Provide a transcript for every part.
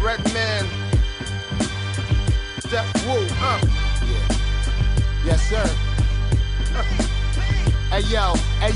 Redman, Death Row, Yeah. Yes, sir. Hey yo,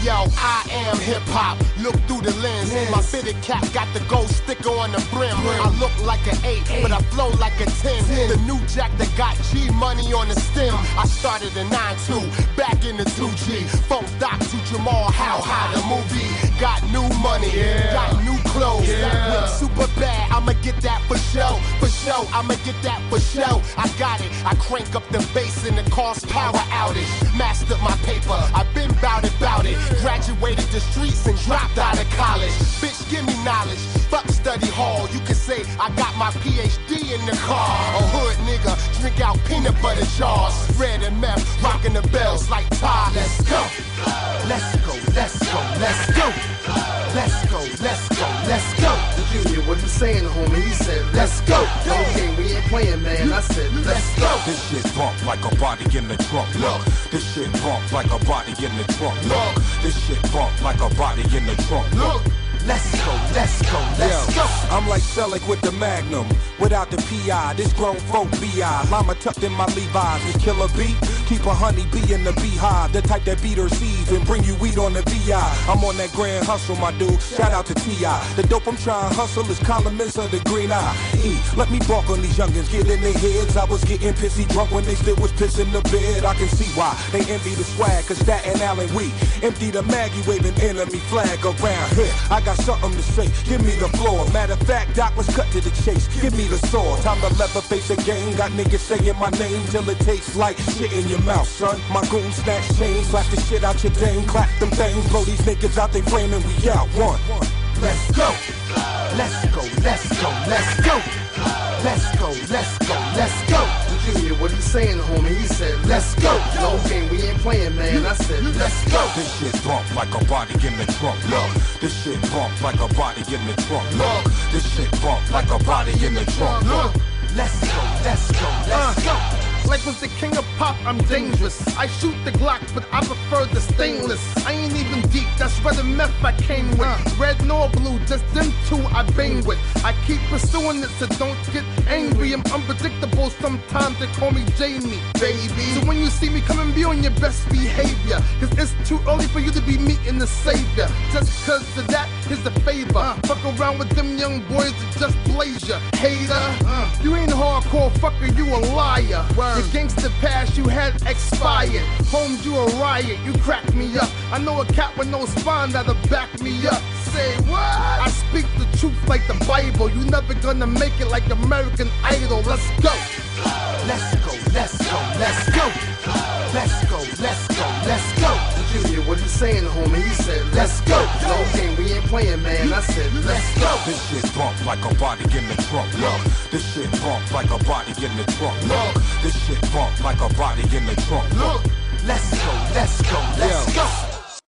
I am hip-hop, look through the lens. My fitted cap got the gold sticker on the brim. I look like an 8, but I flow like a 10. The new jack that got G money on the stem. I started in 9-2, back in the 2G. Funk Doc to Jamal, how high the movie. Got new money, got new clothes. Went super bad, I'ma get that for show. For show, I'ma get that for show. I got it, I crank up the bass and it cause power outage. Mastered my paper, I've been bout it. Graduated the streets and dropped out of college. Bitch, give me knowledge. Fuck study hall. You can say I got my PhD in the car. A hood nigga, drink out peanut butter jars. Red and meth, rocking the bells like Todd. Let's go. Let's go, let's go, let's go. Let's go, let's go, let's go. Junior, what you saying, homie? He said, let's go. Okay, we ain't playing, man. I said, let's go. This shit bump like a body in the trunk. Look, this shit bump like a body in the trunk. Look, this shit bump like a body in the trunk. Look. Let's go, let's go, let's go. I'm like Selleck with the Magnum, without the PI, this grown folk B.I. Llama tucked in my Levi's, this killer beat, keep a honey bee in the beehive, the type that beat her seeds and bring you weed on the VI. I'm on that grand hustle, my dude, shout out to T.I. The dope I'm trying to hustle is columnists of the green eye. Let me bark on these youngins, get in their heads. I was getting pissy drunk when they still was pissing the bed. I can see why they envy the swag, cause Staten Island we empty the Maggie waving enemy flag around here. I got something to say, give me the floor. Matter of fact, Doc, let's cut to the chase. Give me the sword, time to leather face again. Got niggas saying my name till it tastes like shit in your mouth, son. My goon snatch chains, slap the shit out your dame. Clap them things, blow these niggas out they flaming. We out, one. Let's go. Let's go, let's go, let's go. Let's go, let's go, let's go. Junior, what you saying, homie? He said, let's go. Okay, we ain't playing, man. I said, let's go. This shit bump like a body in the trunk. Look, this shit bump like a body in the trunk. Look, this shit bump like a body in the trunk. Look, let's go, let's go, let's go. Like was the king of pop, I'm dangerous. I shoot the Glock, but I prefer the stainless. I ain't even deep, that's red and meth I came with. Red nor blue, just them two I bang with. I keep pursuing it, so don't get angry. I'm unpredictable, sometimes they call me Jamie, baby. So when you see me come and be on your best behavior, cause it's too early for you to be meeting the savior. Just cause of that, here's the favor. Fuck around with them young boys that just blaze ya. Hater, you ain't hardcore, fucker, you a liar. Your gangster past you had expired. Holmes, you a riot, you crack me up. I know a cat with no spine that'll back me up. Say what? I speak the truth like the Bible. You never gonna make it like American Idol. Let's go. Let's go, let's go, let's go. Let's go, let's go, let's go. Junior, what you saying, homie? He said, let's go. Okay, we ain't playing, man. I said, let's go. this shit bump like a body in the trunk. Look, this shit bump like a body in the trunk. Look, this shit bump like a body in the trunk. Look, let's go, let's go, let's go.